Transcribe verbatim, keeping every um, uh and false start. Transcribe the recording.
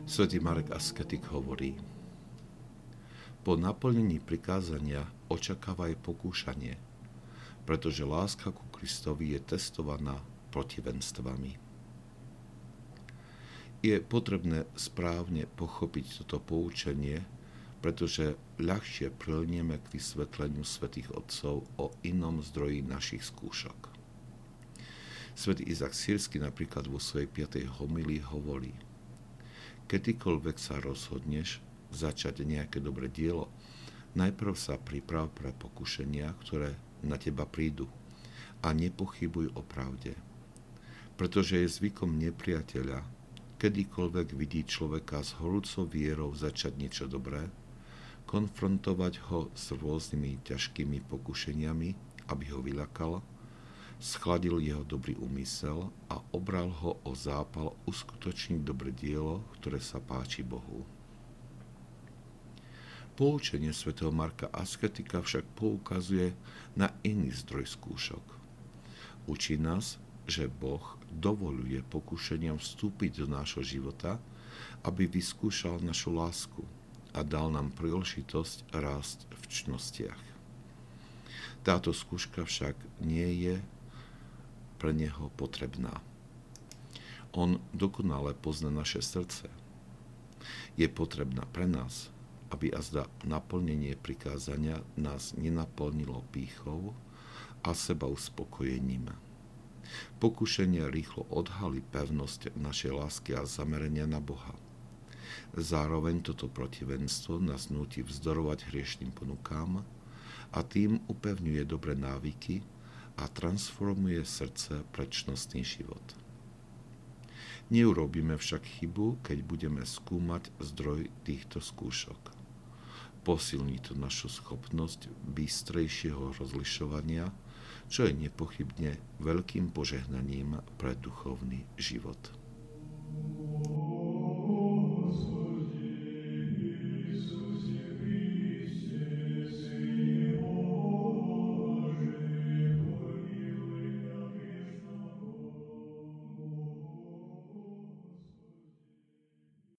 Svätý Marek Asketik hovorí: po naplnení prikázania očakávaj pokúšanie, pretože láska ku Kristovi je testovaná protivenstvami. Je potrebné správne pochopiť toto poučenie, pretože ľahšie prilnieme k vysvetleniu svätých otcov o inom zdroji našich skúšok. Svätý Izák Sýrsky napríklad vo svojej piatej homílii hovorí: kedykoľvek sa rozhodneš začať nejaké dobré dielo, najprv sa priprav pre pokušenia, ktoré na teba prídu, a nepochybuj o pravde, pretože je zvykom nepriateľa, kedykoľvek vidí človeka s horúcou vierou začať niečo dobré, konfrontovať ho s rôznymi ťažkými pokušeniami, aby ho vyľakal, schladil jeho dobrý úmysel a obral ho o zápal uskutočniť dobré dielo, ktoré sa páči Bohu. Poučenie svätého Marka Asketika však poukazuje na iný zdroj skúšok. Učí nás, že Boh dovoľuje pokušeniam vstúpiť do nášho života, aby vyskúšal našu lásku a dal nám príležitosť rásť v čnostiach. Táto skúška však nie je pre neho potrebná. On dokonale pozná naše srdce. Je potrebná pre nás, aby azda naplnenie prikázania nás nenaplnilo pýchou a seba uspokojením. Pokušenie rýchlo odhalí pevnosť našej lásky a zamerania na Boha. Zároveň toto protivenstvo nás núti vzdorovať hriešným ponukám a tým upevňuje dobré návyky a transformuje srdce pre čnostný život. Neurobíme však chybu, keď budeme skúmať zdroj týchto skúšok. Posilní to našu schopnosť bystrejšieho rozlišovania, čo je nepochybne veľkým požehnaním pre duchovný život.